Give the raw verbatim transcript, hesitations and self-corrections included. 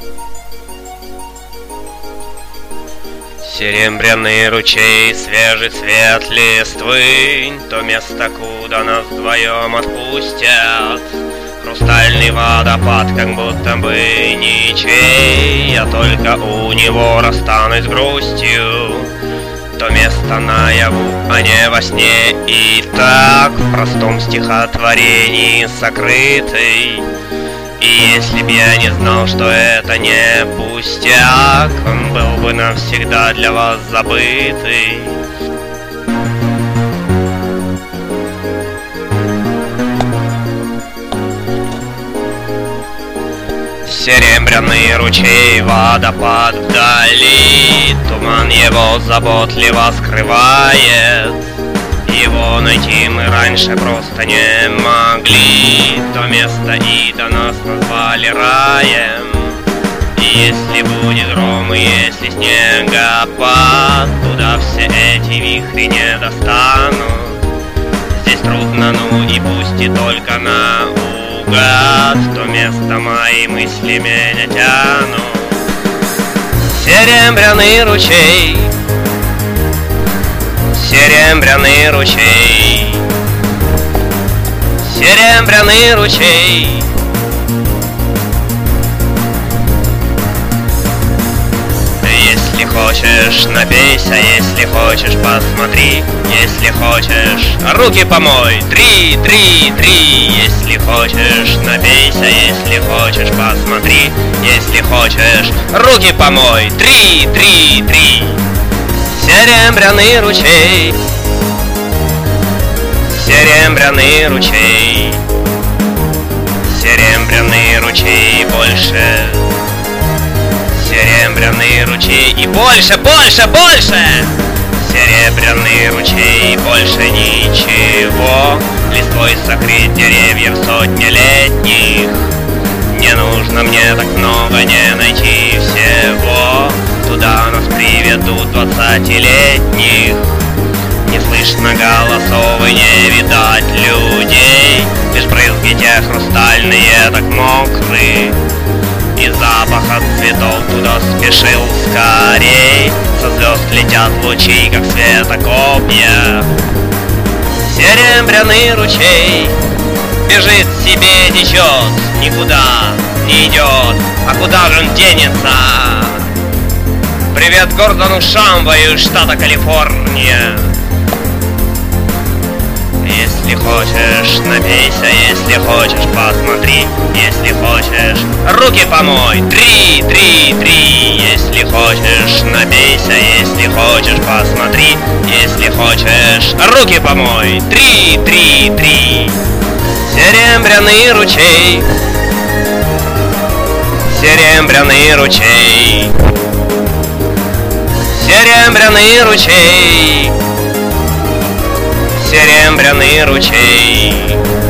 Серебряный ручей, свежий цвет листвы, то место, куда нас вдвоем отпустят. Хрустальный водопад, как будто бы ничей, я только у него расстанусь с грустью. То место наяву, а не во сне, и так в простом стихотворении сокрытый. И если б я не знал, что это не пустяк, он был бы навсегда для вас забытый. Серебряный ручей, водопад вдали, туман его заботливо скрывает. Его найти мы раньше просто не могли. То место и до нас назвали раем. И если будет гром, и если снегопад, туда все эти вихри не достанут. Здесь трудно, ну и пусть и только наугад, то место мои мысли меня тянут. Серебряный ручей, серебряный ручей, серебряный ручей. Если хочешь, напейся, если хочешь, посмотри. Если хочешь, руки помой, три, три, три. Если хочешь, напейся, если хочешь, посмотри. Если хочешь, руки помой, три, три, три. Серебряный ручей, серебряный ручей, серебряный ручей больше, серебряный ручей и больше, больше, больше. Серебряный ручей, больше ничего, листвой сокрыть деревьев сотнелетних. Не нужно мне так много, не найти всего. Туда нас приведут двадцатилетних. Не слышно голосов и не видать людей. Лишь брызги те хрустальные, так мокрые. И запах от цветов туда спешил скорей. Со звезд летят лучи, как светокопья. Серебряный ручей бежит себе, течет, никуда не идет. А куда же он денется? Привет Гордону Шамбою из штата Калифорния. Если хочешь, напейся, если хочешь, посмотри. Если хочешь, руки помой, три, три, три. Если хочешь, напейся, если хочешь, посмотри. Если хочешь, руки помой, три, три, три. Серебряный ручей, серебряный ручей, серебряный ручей, серебряный ручей.